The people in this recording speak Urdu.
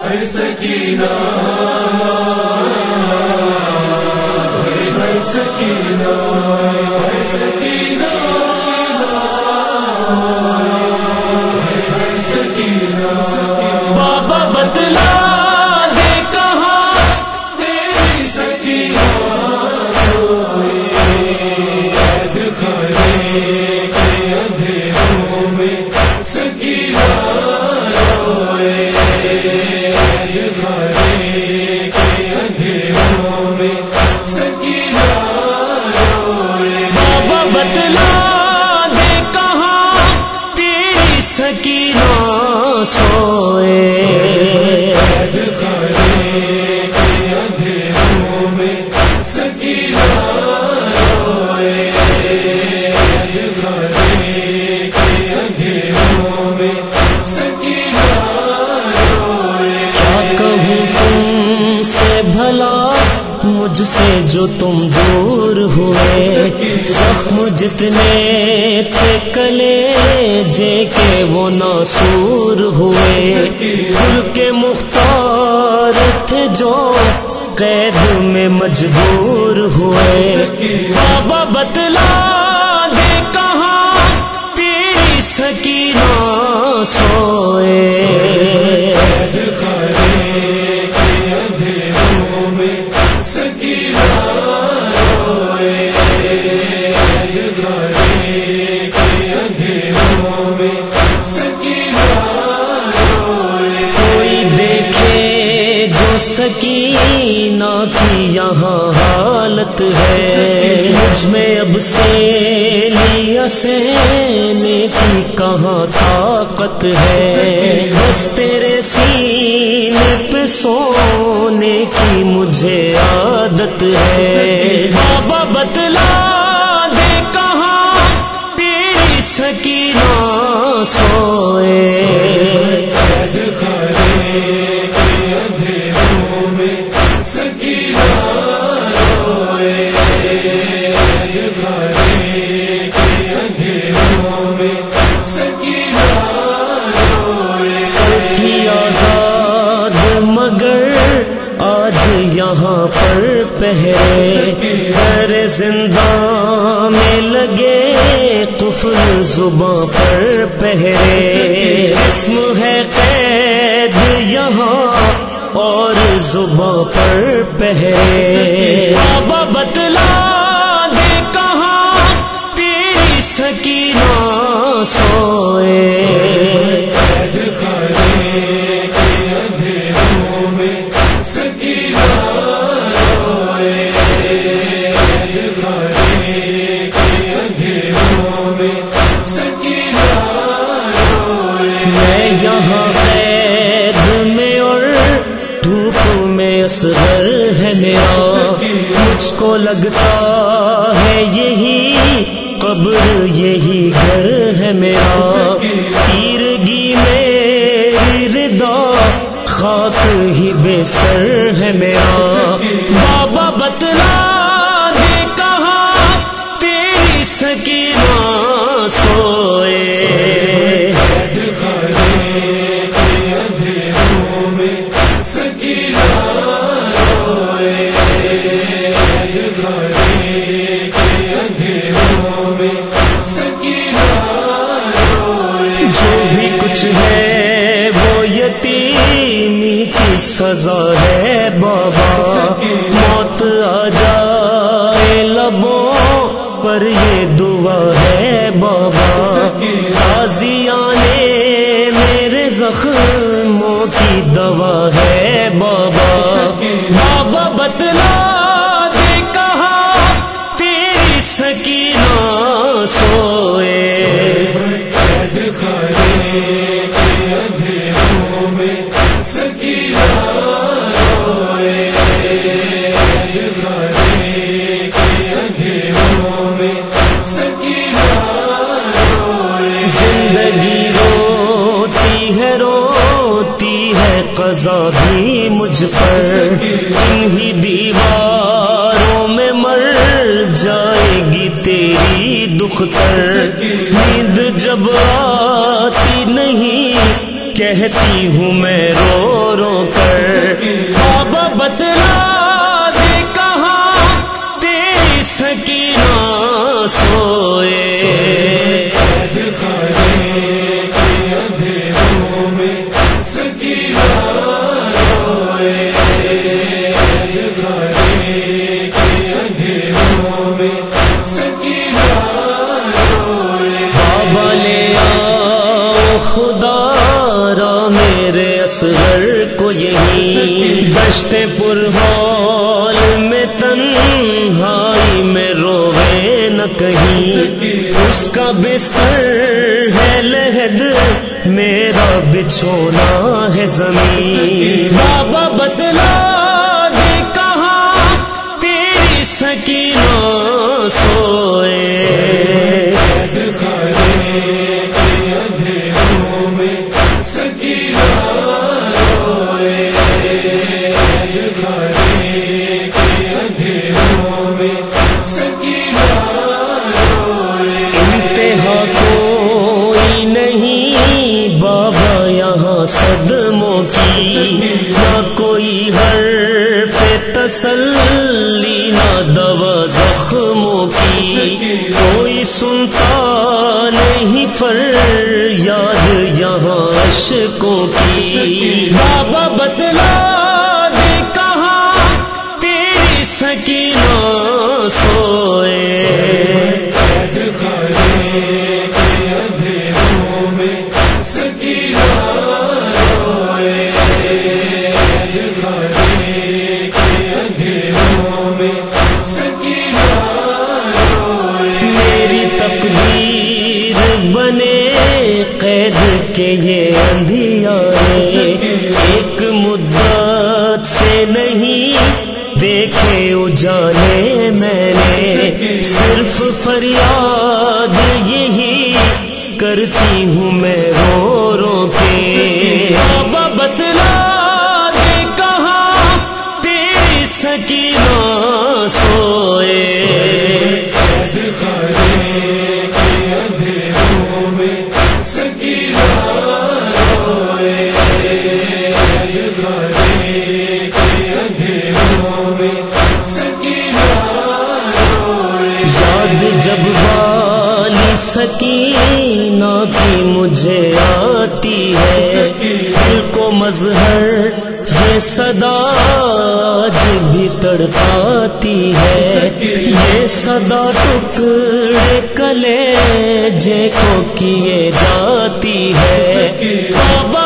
اے سکینہ اے سکینہ اے سکینہ اے سکینہ بابا بتلا دے کہاں تیری سکینہ سوئی خرے کے اندھیروں میں سکینہ روئے خرے کے اندھیروں میں سکینہ روئے بابا بتلا دے کہاں تیری سکینہ سوئے خرے کے اندھیروں میں سکینہ روئے خرے کے اندھیروں میں سکینہ روئے کیا کہوں تم سے بھلا مجھ سے جو تم دور ہوئے زخم جتنے تھے کلیجے کے وہ ناسور ہوئے دل کے مختار تھے جو قید میں مجبور ہوئے بابا بتلا دے کہاں تیری سکینہ سوئے خرے کے اندھیروں میں سکینہ روئے خرے کے اندھیروں میں سکینہ روئے کوئی دیکھے جو سکینہ کی یہاں حالت ہے مجھ میں اب سے لیا سہنے کی کہاں طاقت ہے بس تیرے سینے پہ سونے کی مجھے عادت ہے بابا بتلا دے کہاں تیری سکینہ سوئے خرے کے اندھیروں میں سکینہ روئے خرے کے اندھیروں میں سکینہ روئے تھی آزاد مگر آج یہاں پر پہرے ہر زندان میں لگے قفل زباں پر پہرے جسم ہے قید یہاں اور زباں پر پہرے بابا بتلا دے کہاں تیری سکینہ سوئے خرے کے اندھیروں میں سکینہ روئے خرے کے اندھیروں میں سکینہ روئے میں یہاں قید میں اور دھوپ میں اصغر ہے میرا مجھ کو لگتا ہے یہی قبر یہی گھر ہے میرا تیرگی میری ردا خاک ہی بستر ہے میرا بابا بتلا دے کہاں تیری سکینہ سوئے خرے کے اندھیروں میں سکینہ روئے خرے کے اندھیروں میں سکینہ روئے جو بھی کچھ ہے وہ یتیمی کی سزا ہے بابا موت آ جائے لبوں پر یہ دعا ہے بابا غازیانے میرے زخموں کی دوا ہے بابا بابا بتلا دے کہاں تیری سکینہ سوئے خرے کے اندھیروں میں سکینہ روئے خرے کے اندھیروں میں سکینہ روئے زندگی روتی ہے قضا بھی مجھ پر انہی دیواروں میں مر جائے گی تیری دختر نیند جب آتی نہیں کہتی ہوں میں رو رو کر سکینہ روئے خانے کے اندھیروں میں سکینہ روئے بابا لے آؤ خدا را میرے اصغر کو یہی دشت پرہال میں تنہائی میں روے نہ کہیں اس کا بستر ہے لحد میرا بچھونا ہے زمین بابا بتلا دے کہاں تیری سکینہ سوئے خانے کے اندھیروں میں سکینہ روئے خانے کے اندھیروں میں سکینہ روئے انتہا کوئی نہیں بابا یہاں صدموں کی نہ کوئی حرف تسلی نہ دوا زخموں کی کوئی سنتا نہیں فریاد یہاں عشقوں کی بابا بتلا دے کہاں تیری سکینہ سوئے خانے کے اندھیروں میں سکینہ روئے خانے کے اندھیروں میں سکینہ روئے میری تقدیر بنے قید کے یہ اندھیارے ایک مدت سے نہیں دیکھے اجالے میں نے صرف فریاد یہی کرتی ہوں میں رو رو کے بابا بتلا دے کہاں تیری سکینہ سوئے خانے کے اندھیروں میں سکینہ روئے خانے کے اندھیروں میں سکینہ روئے یاد جب والی سکینہ کی مجھے آتی ہے دل کو مظہر یہ صدا آج بھی تڑپاتی ہے یہ صدا ٹکڑے کلیجے کو کیے جاتی ہے بابا